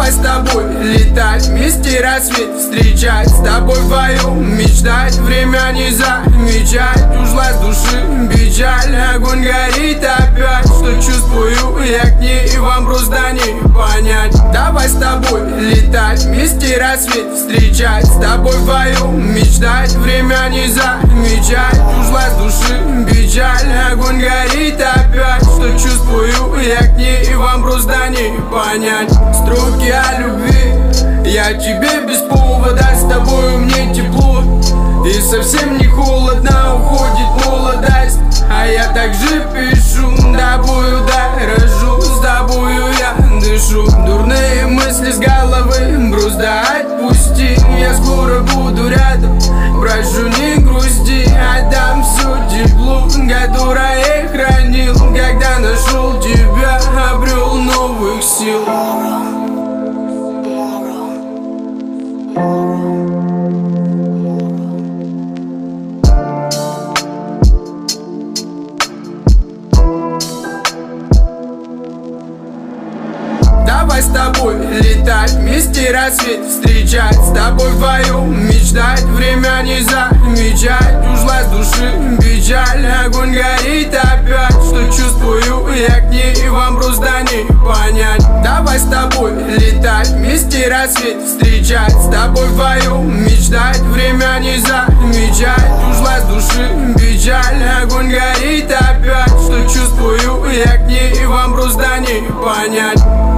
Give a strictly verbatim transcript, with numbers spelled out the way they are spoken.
Давай с тобой летать, вместе рассвет встречать, с тобой вдвоем мечтать, время не замечать. Ушла с души печаль, огонь горит опять. Что чувствую я к ней, вам просто не понять. Давай с тобой летать, вместе рассвет встречать, с тобой вдвоем мечтать, время не замечать. Ушла с души печаль, огонь горит опять. Что чувствую я к ней, вам просто не понять. Строки о любви, я тебе без повода, с тобою мне тепло и совсем не холодно, уходит молодость. А я также пишу, тобою дорожу, с тобою я дышу. Дурные мысли с головы просто отпусти, я скоро буду рядом, прошу не грусти. Отдам все тепло, которое хранил, когда нашел тебя, обрел новых сил. Давай с тобой летать, вместе рассвет встречать, с тобой вдвоем мечтать, время не замечать. Ушла с души печаль, огонь горит опять. Что чувствую я к ней, вам просто не понять. Давай с тобой летать, вместе рассвет встречать, с тобой вдвоем мечтать, время не замечать. Ушла с души печаль, огонь горит опять. Что чувствую я к ней, вам просто не понять.